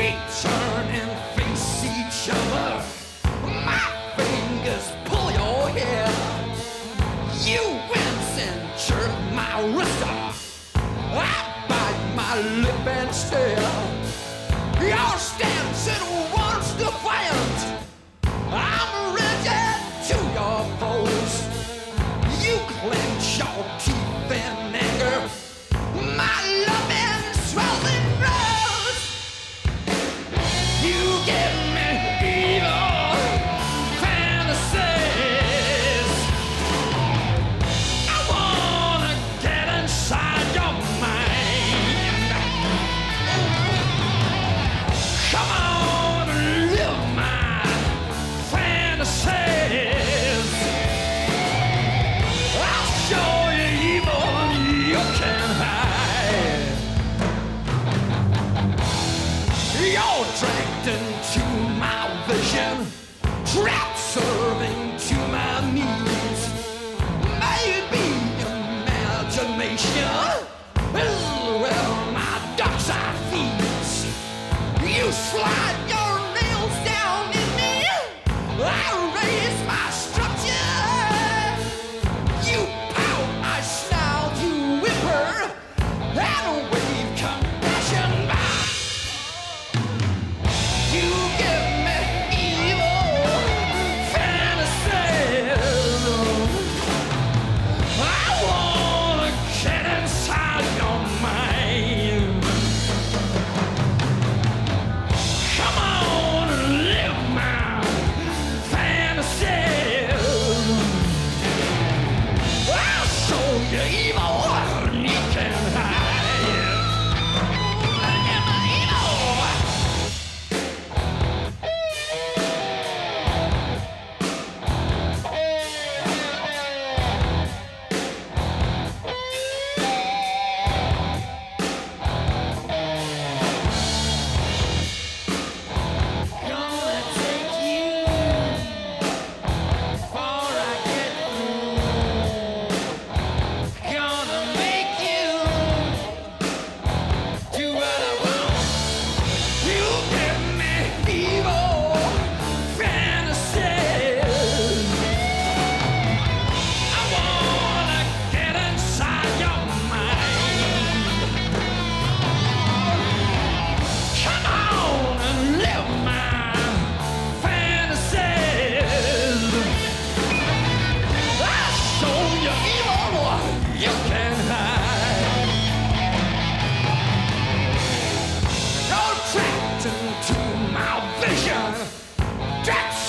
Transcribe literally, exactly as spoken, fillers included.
We turn and face each other. My fingers pull your hair. You wince and jerk my wrist off. I bite my lip and stare. Your stance at once defiant. I'm rigid to your foes. You clench your teeth in anger. My loving swells and grows. You give me evil fantasies. I wanna get inside your mind. Come on and live my fantasies. I'll show you evil you can hide. You're dragged into my vision, trapped serving to my needs. Maybe imagination is where my dark side feeds. You slide your nails down in me. I raise my structure. You pout, I snarl, you whimper, and wave compassion back. You give me evil fantasies. I wanna get inside your mind. Come on and live my fantasies. I'll show you evil you can hide. Live my evil. Gonna take you before I get through. Gonna make you do what I want. You give me evil fantasies. I wanna get inside your mind. Come on and live my fantasies. I'll show you evil you can hide. You're trapped into my vision. Trapped